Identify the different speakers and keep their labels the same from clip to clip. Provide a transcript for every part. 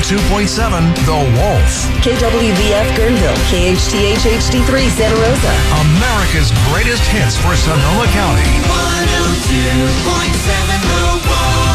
Speaker 1: 102.7 The Wolf.
Speaker 2: KWVF Guerneville, KHTH HD3 Santa Rosa.
Speaker 1: America's greatest hits for Sonoma County.
Speaker 3: 102.7 The Wolf.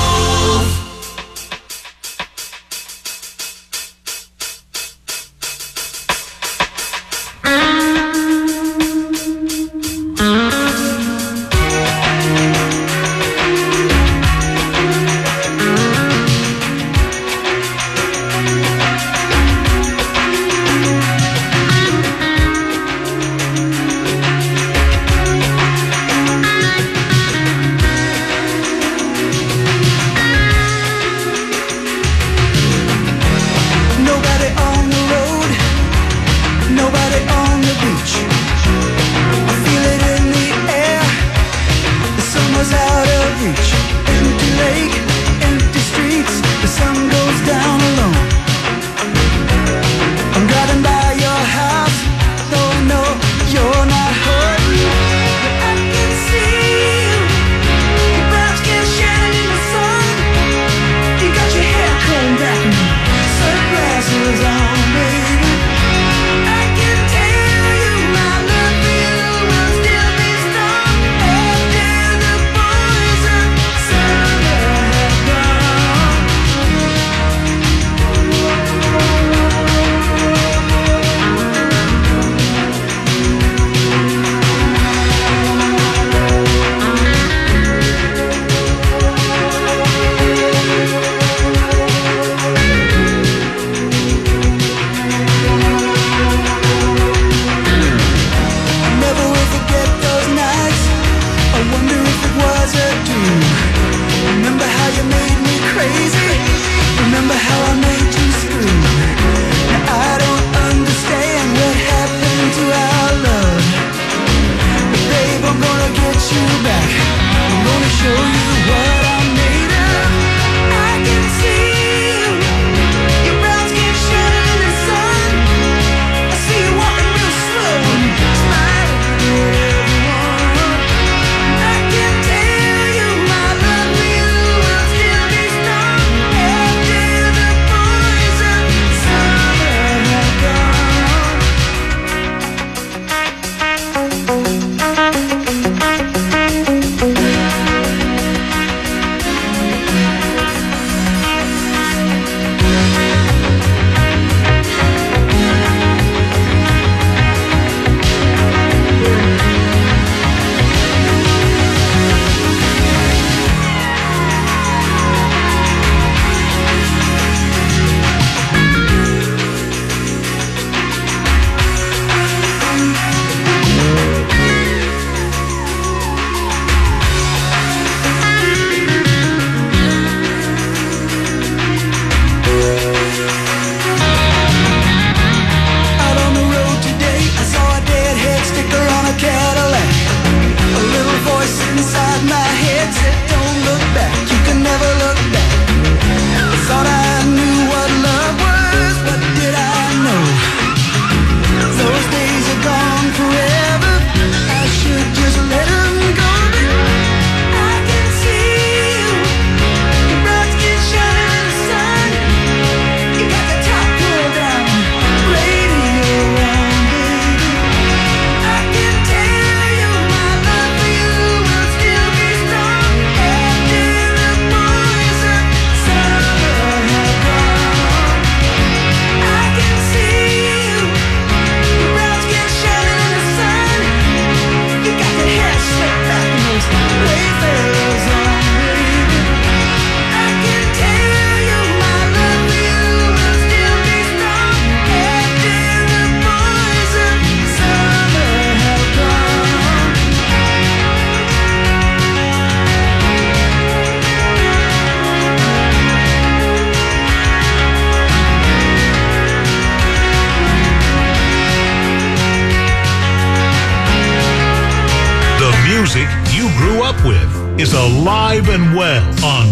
Speaker 1: music you grew up with is alive and well on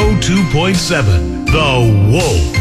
Speaker 1: 102.7 The Wolf.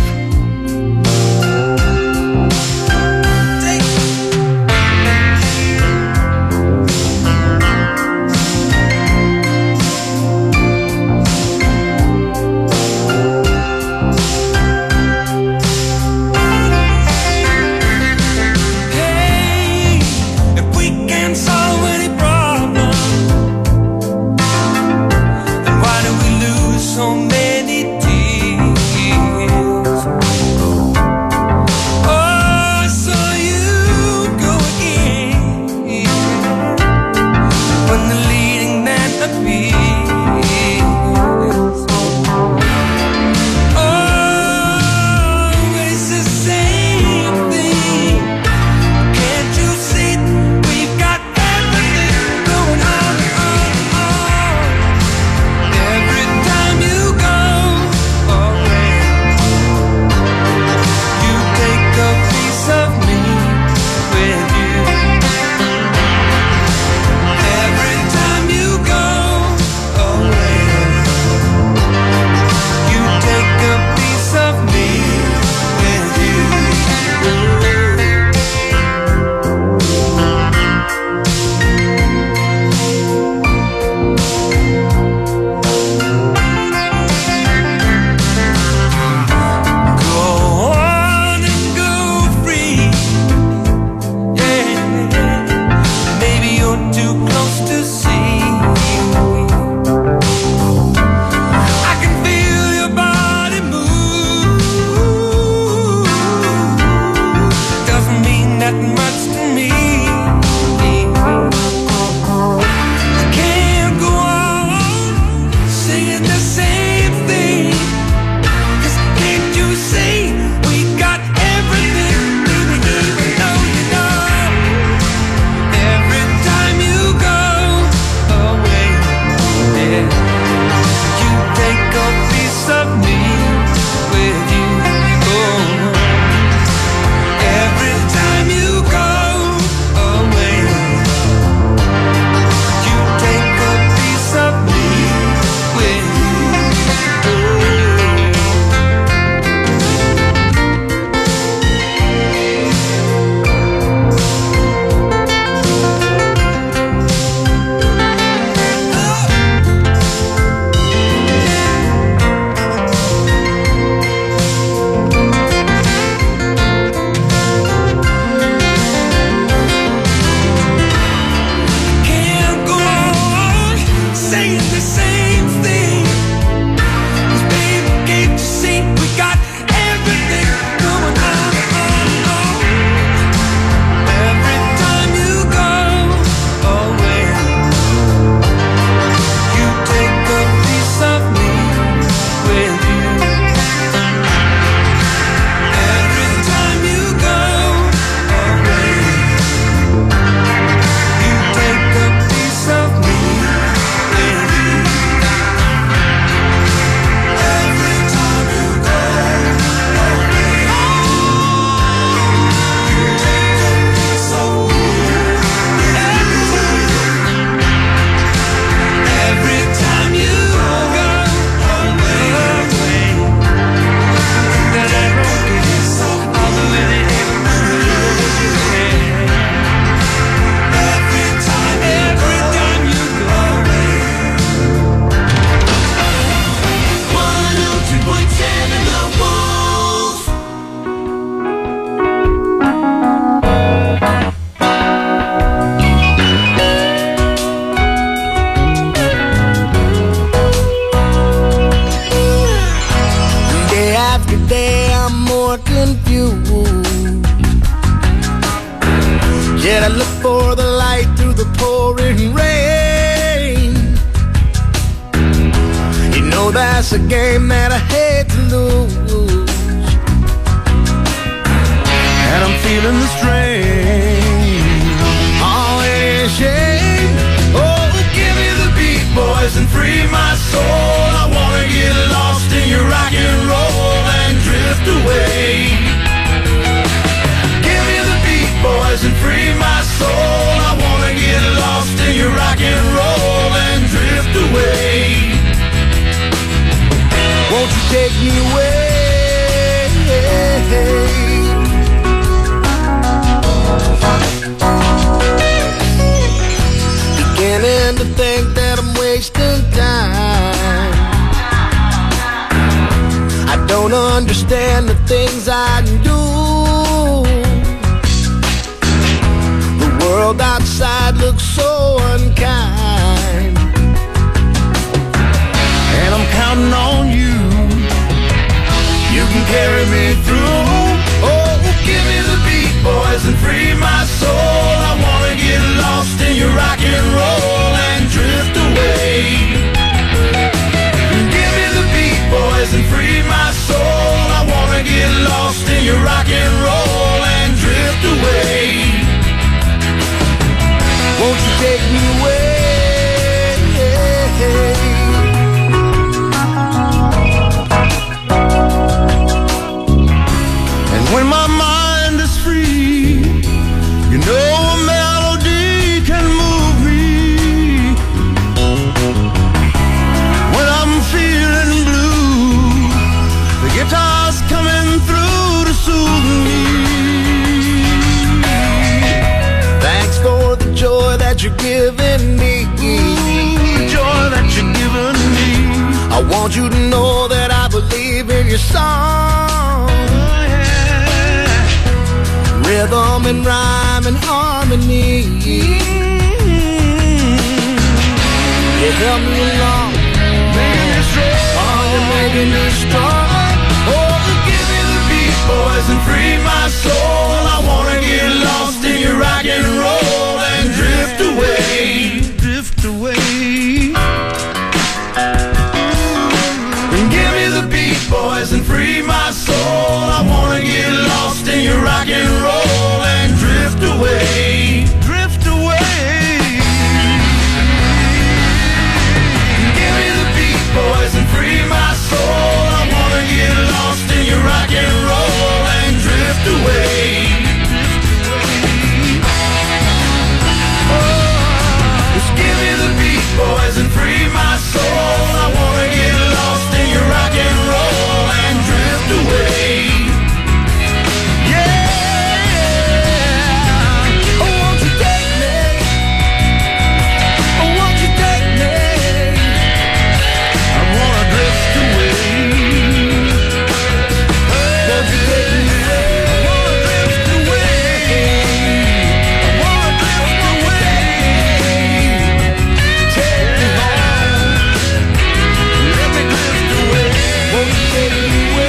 Speaker 3: the pouring rain. You know that's a game that I hate to lose, and I'm feeling the strain. Oh, it ain't a shame. Oh, give me the beat, boys, and free my soul. I wanna get lost in your rock and roll and drift away. Give me the beat, boys, and free my soul. I wanna get lost in your rock and roll and drift away. Won't you take me away? Beginning to think that I'm wasting time. I don't understand the things I do. The world outside looks so unkind, and I'm counting on you. You can carry me through. Oh, give me the beat, boys, and free my soul. I wanna get lost in your rock and roll and drift away. Give me the beat, boys, and free my soul. I wanna get lost in your rock and roll and drift away. Won't you take me away? And when my mind is free, you know a melody can move me. When I'm feeling blue, the guitar's coming through to soothe me. Thanks for the joy that you're giving me. The joy that you're giving me. I want you to know that I believe in your song. Rhythm and rhyme and harmony. You help me along, making me strong. Oh, you're making me strong. Oh, give me the beat, boys, and free my soul. I wanna get lost in your rock and roll and drift away. Drift away. And give me the beat, boys, and free my soul. I wanna get lost in your rock and roll and drift away. Drift away. Give me the beat, boys, and free my soul. I wanna get lost in your rock and roll and drift away. Just give me the beat, boys, and free my soul. I wanna get lost in your rock and roll and drift away. Yeah. Oh, won't you take me? Oh, won't you take me? I wanna drift away. Won't you take me away? I wanna drift away. I wanna drift away. Take me home. Let me drift away. Won't you take me away?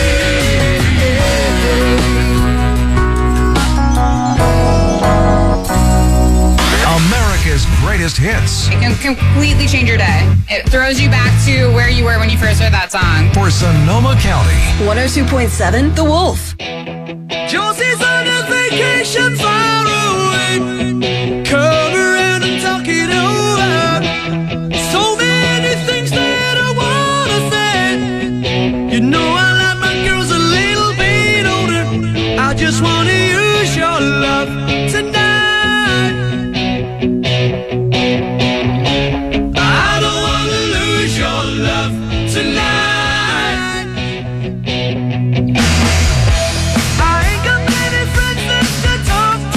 Speaker 1: America's greatest hits.
Speaker 4: It can completely change your day. It throws you back to where you were when you first heard that song.
Speaker 1: For Sonoma County.
Speaker 2: 102.7 The Wolf.
Speaker 3: Josie's on a vacation far away, covering and talking over. So many things that I wanna say. You know I like my girls a little bit older. I just wanna use your love tonight. I don't wanna lose your love tonight. I ain't got many friends that I talk to.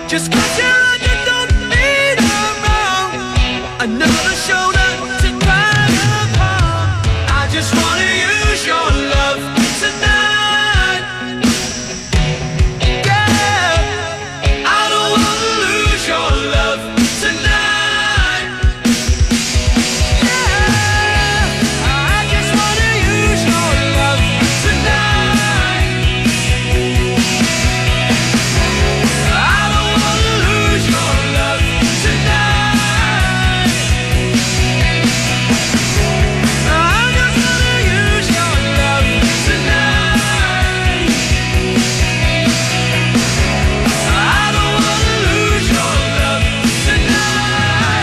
Speaker 3: Just 'cause you're on, you don't need around another shoulder to cry upon. I just wanna use your love tonight. Yeah, I don't wanna lose your love tonight. Yeah, I just wanna use your love tonight. I don't wanna lose your love tonight. I just wanna use your love tonight. I don't wanna lose your love tonight.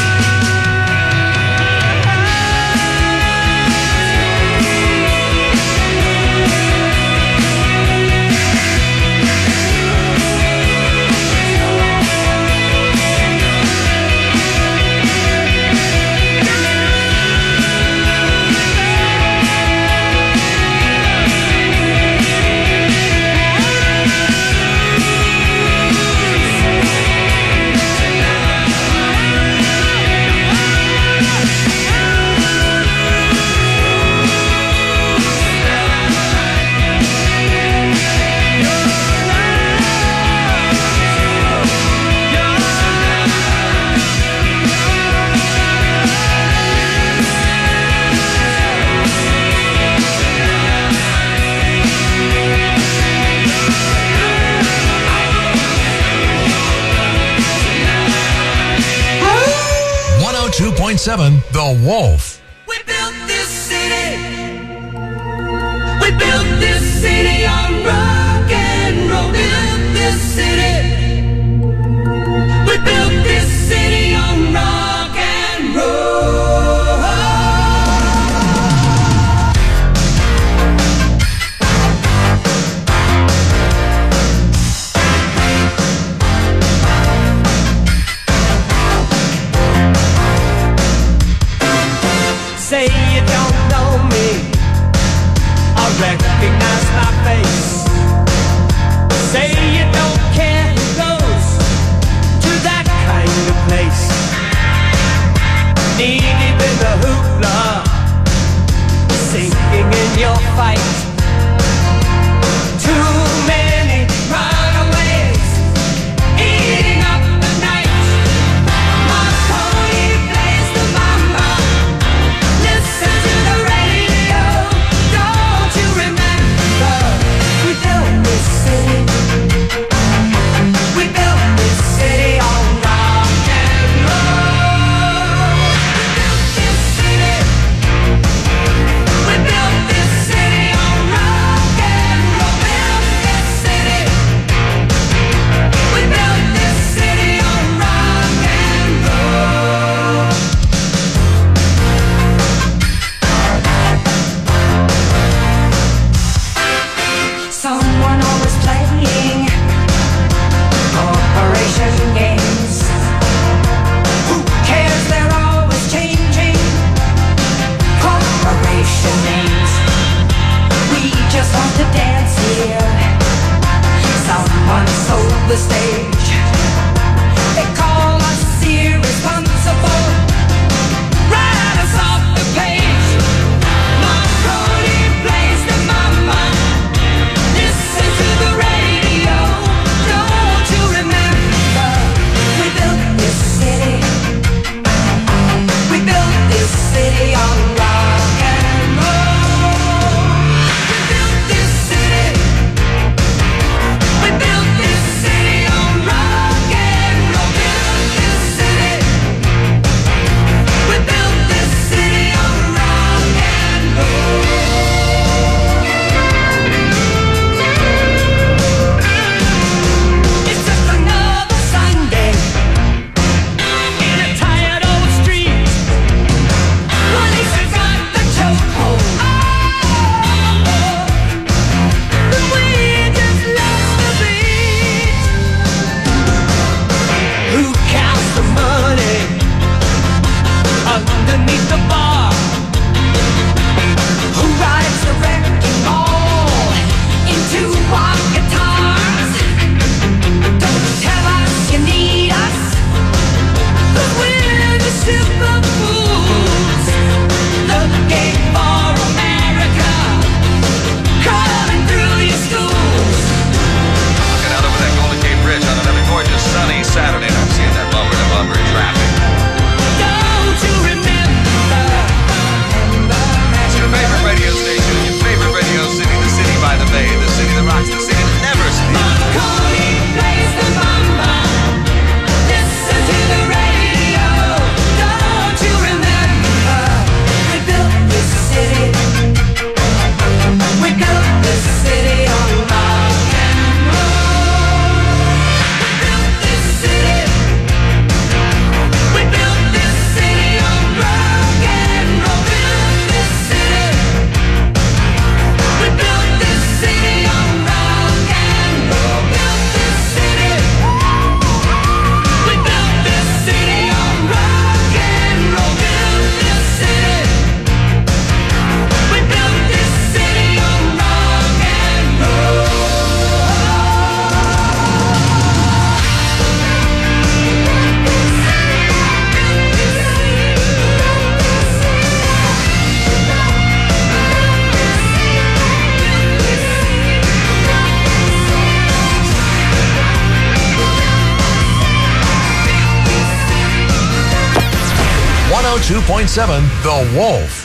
Speaker 1: The Wolf.
Speaker 3: We built this city. We built this city on rock and roll. We built this city. We built this city on rock and roll. Say you don't know me, I recognize my face. Say you don't care who goes to that kind of place. Knee deep in the hoopla, sinking in your fight. Too many runaways, eating up the night. My pony plays the mama. Listen to the radio. Don't you remember? We built this city. We built this city on rock and roll. We built this city. We built this city on rock and roll. Built this city. We built this city on rock and roll. Someone always playing corporation games. Who cares? They're always changing corporation names. We just want to dance here. Someone sold the stage. They call us irresponsible. Write us off the page. Marconi plays the mama. Listen to the radio. Don't you remember? We built this city. We built this city on rock and roll. We built this city. We built this city on rock
Speaker 1: 102.7 The Wolf.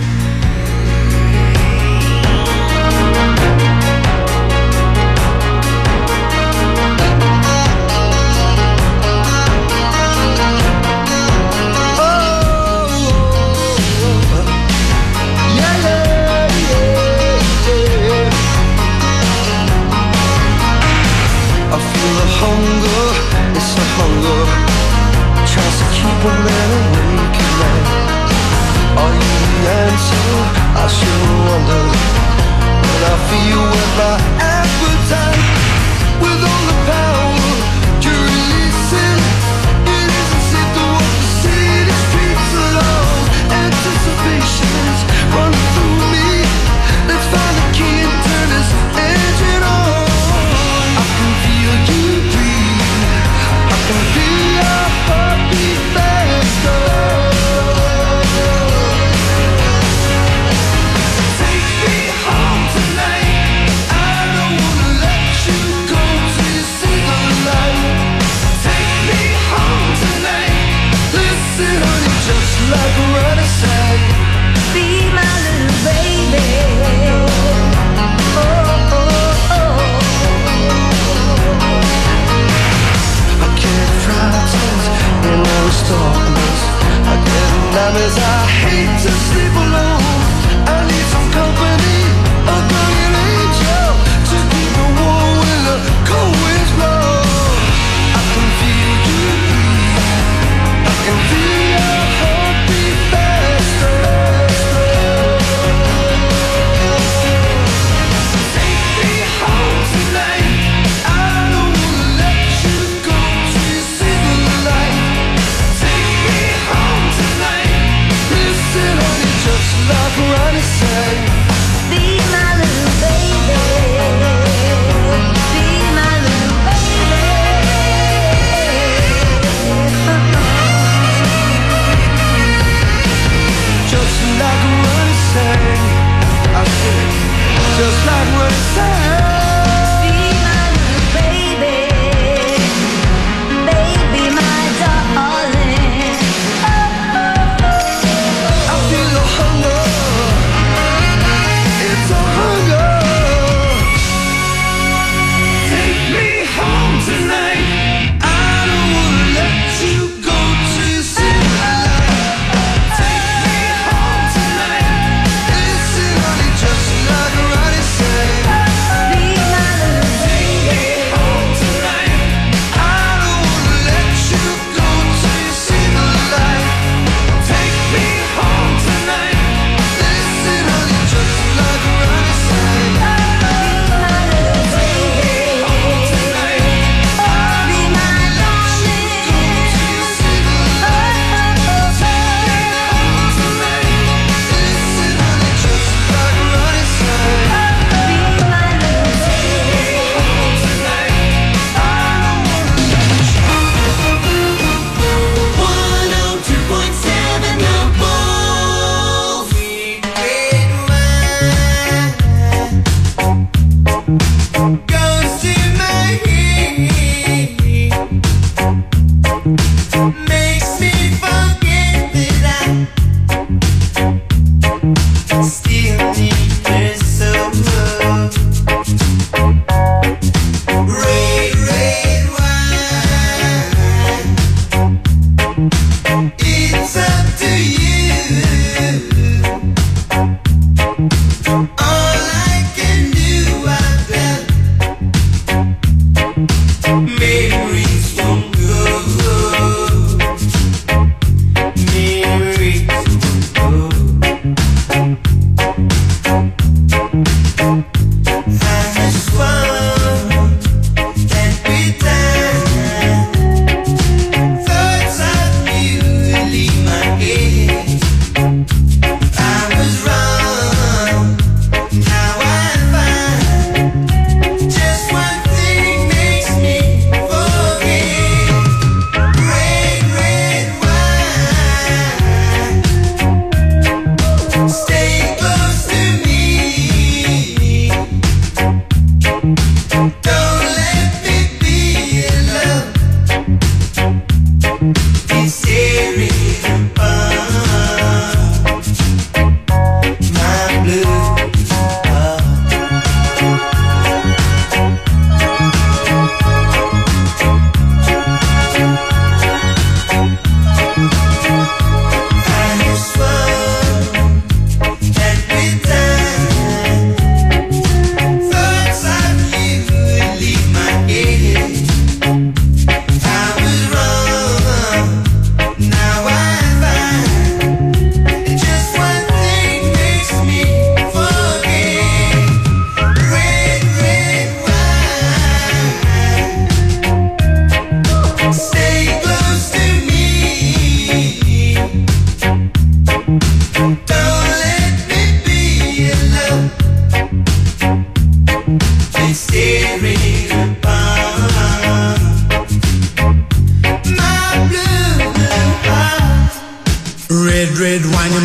Speaker 3: I sure wonder when I feel with my appetite, with all the power you're releasing. It isn't safe to walk the city streets alone. Anticipation's running through me. Let's find the key and turn this engine on. I can feel you breathe. I can feel your heartbeat faster. Take me home tonight. I don't wanna let you go till you see the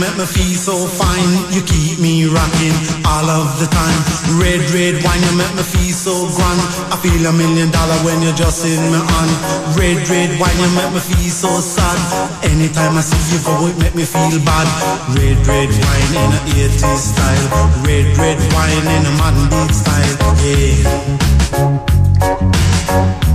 Speaker 5: make me feel so fine. You keep me rocking all of the time. Red, red wine, you make me feel so grand. I feel $1 million when you're just in my hand. Red, red wine, you make me feel so sad. Anytime I see you go, it make me feel bad. Red, red wine in a 80s style. Red, red wine in a modern beat style. Yeah.